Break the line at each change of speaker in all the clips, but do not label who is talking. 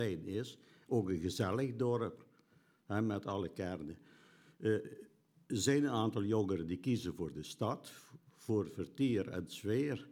is ook een gezellig dorp, hè, met alle kernen. Er zijn een aantal jongeren die kiezen voor de stad, voor vertier en sfeer.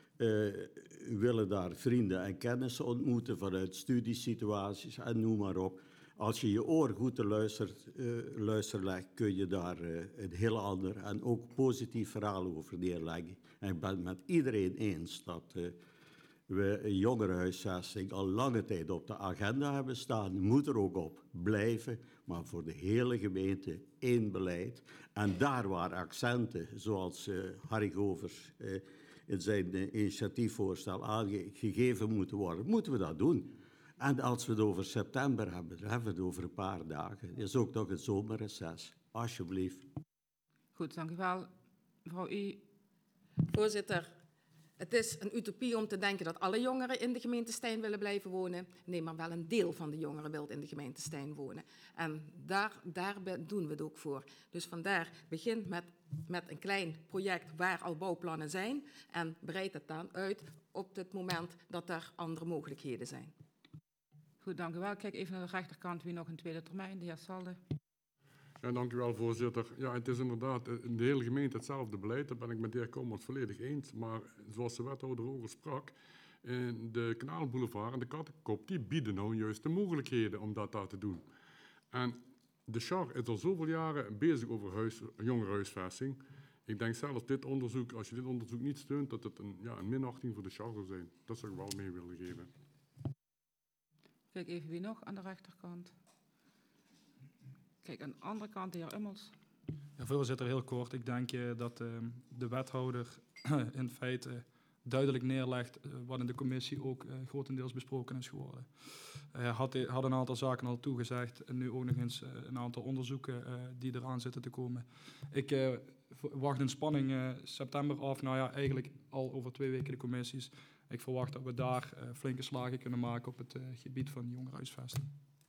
Willen daar vrienden en kennissen ontmoeten vanuit studiesituaties en noem maar op. Als je je oor goed te luisteren legt, kun je daar een heel ander en ook positief verhaal over neerleggen. En ik ben het met iedereen eens dat we een jongerenhuisvesting al lange tijd op de agenda hebben staan. Moet er ook op blijven, maar voor de hele gemeente één beleid. En daar waar accenten, zoals Harry Govers in zijn initiatiefvoorstel aangegeven moeten worden, moeten we dat doen. En als we het over september hebben, dan hebben we het over een paar dagen. Er is ook nog een zomerreces. Alsjeblieft.
Goed, dank u wel. Mevrouw U.
Voorzitter, het is een utopie om te denken dat alle jongeren in de gemeente Stein willen blijven wonen. Nee, maar wel een deel van de jongeren wil in de gemeente Stein wonen. En daar doen we het ook voor. Dus vandaar, begin met een klein project waar al bouwplannen zijn. En breid het dan uit op het moment dat er andere mogelijkheden zijn.
Goed, dank u wel. Kijk even naar de rechterkant, wie nog een tweede termijn, de heer Salde.
Ja, dank u wel, voorzitter. Ja, het is inderdaad in de hele gemeente hetzelfde beleid. Daar ben ik met de heer Kommerts volledig eens. Maar zoals de wethouder over sprak, de Kanaalboulevard en de Kattenkop, die bieden nou juist de mogelijkheden om dat daar te doen. En de Char is al zoveel jaren bezig over jongerenhuisvesting. Ik denk zelfs dit onderzoek, als je dit onderzoek niet steunt, dat het een minachting voor de Char zou zijn. Dat zou ik wel mee willen geven.
Kijk even wie nog aan de rechterkant. Kijk, aan de andere kant, de heer Ummels.
Ja, voorzitter, heel kort. Ik denk dat de wethouder in feite duidelijk neerlegt wat in de commissie ook grotendeels besproken is geworden. Had een aantal zaken al toegezegd en nu ook nog eens een aantal onderzoeken die eraan zitten te komen. Ik wacht in spanning september af. Nou ja, eigenlijk al over 2 weken de commissies. Ik verwacht dat we daar flinke slagen kunnen maken op het gebied van jongerenhuisvesting.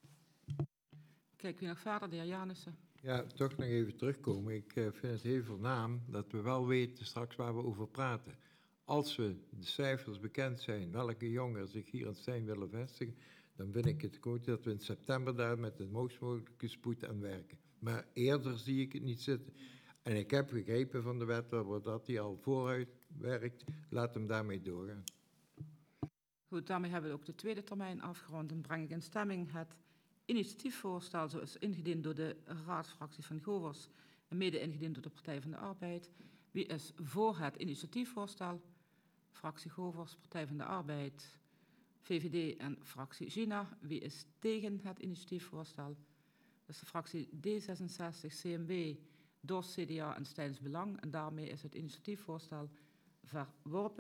Kijk, wie nog verder, de heer Janissen.
Ja, toch nog even terugkomen. Ik vind het heel voornaam dat we wel weten straks waar we over praten. Als we de cijfers bekend zijn, welke jongeren zich hier in Stein willen vestigen, dan vind ik het goed dat we in september daar met de hoogst mogelijke spoed aan werken. Maar eerder zie ik het niet zitten. En ik heb begrepen van de wethouder dat hij al vooruit werkt. Laat hem daarmee doorgaan.
Goed, daarmee hebben we ook de tweede termijn afgerond. Dan breng ik in stemming het initiatiefvoorstel zoals ingediend door de raadsfractie van Govers en mede ingediend door de Partij van de Arbeid. Wie is voor het initiatiefvoorstel? Fractie Govers, Partij van de Arbeid, VVD en fractie Gina. Wie is tegen het initiatiefvoorstel? Dat is de fractie D66, CMW, DOS, CDA en Steins Belang. En daarmee is het initiatiefvoorstel verworpen.